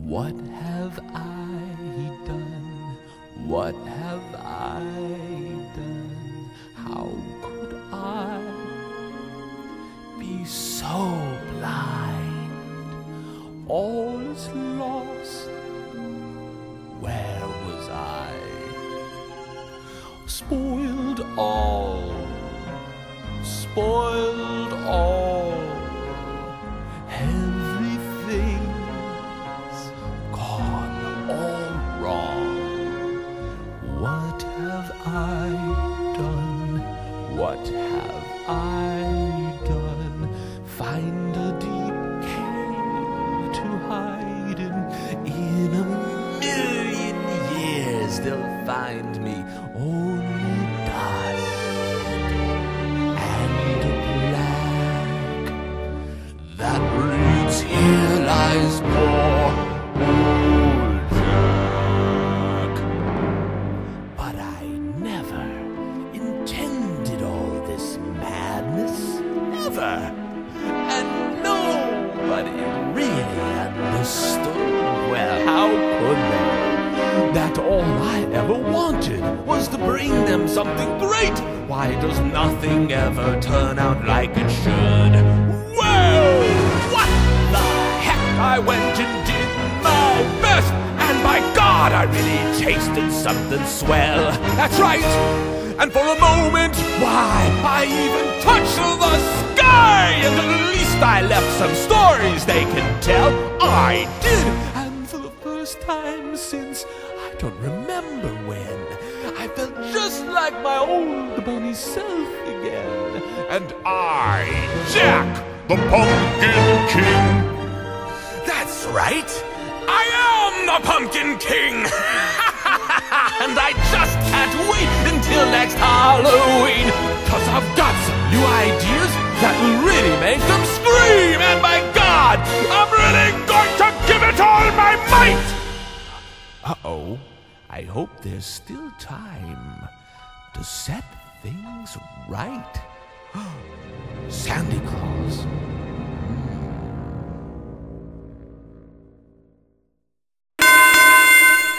What have I done? What have I done? How could I be so blind? All is lost. Where was I? Spoiled all. Spoiled all. Everything's gone all wrong. What have I done? What have I done? Find a deep cave to hide in a million years they'll find me only dust and black. That reads, here lies poor old Jack. But I never intended all this madness, never. And nobody really understood. Well, how could they? That all I ever wanted was to bring them something great. Why does nothing ever turn out like it should? Well, what the heck? I went and did my best, and by God, I really tasted something swell. That's right. And for a moment, why, I even touched the sky, and at least I left some stories they can tell. I did, and for the first time since I don't remember when, I felt just like my old bunny self again. And I, Jack, the Pumpkin King. That's right, I am the Pumpkin King. And I just can't wait until next Halloween, 'cause I've got some new ideas that will really make them scream. And by God, I'm really going to give it all my might. Uh-oh, I hope there's still time to set things right. Santa Claus.